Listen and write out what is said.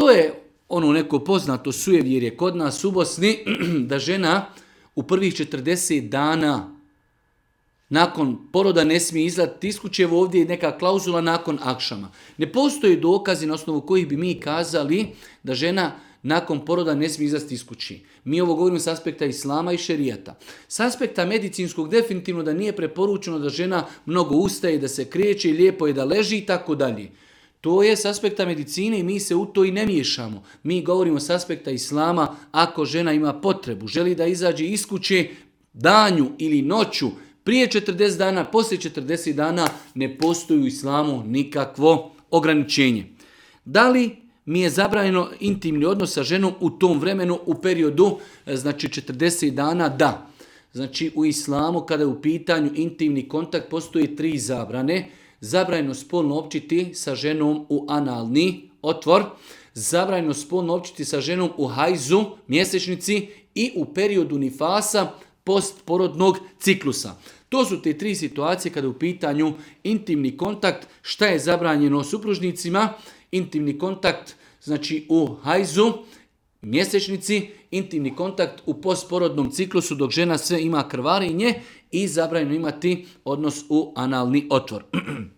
To je ono neko poznato sujevjerje kod nas u Bosni, da žena u prvih 40 dana nakon poroda ne smije izlaziti iz kuće, ovdje je neka klauzula nakon akšama. Ne postoje dokazi na osnovu kojih bi mi kazali da žena nakon poroda ne smije izlaziti iz kući. Mi ovo govorimo s aspekta islama i šerijata. S aspekta medicinskog definitivno da nije preporučeno da žena mnogo ustaje, da se kreće, lijepo je da leži i tako dalje. To je s aspekta medicine i mi se u to i ne miješamo. Mi govorimo s aspekta islama, ako žena ima potrebu, želi da izađe iz kuće danju ili noću, prije 40 dana, poslije 40 dana ne postoji u islamu nikakvo ograničenje. Da li mi je zabranjeno intimni odnos sa ženom u tom vremenu, u periodu, znači 40 dana? Da. Znači u islamu kada je u pitanju intimni kontakt postoji 3 zabrane. Zabranjeno spolno općiti sa ženom u analni otvor, zabranjeno spolno općiti sa ženom u hajzu, mjesečnici i u periodu nifasa, postporodnog ciklusa. To su te 3 situacije kada je u pitanju intimni kontakt. Šta je zabranjeno supružnicima? Intimni kontakt znači u hajzu, mjesečnici, intimni kontakt u postporodnom ciklusu dok žena sve ima krvarenje i zabranjeno imati odnos u analni otvor.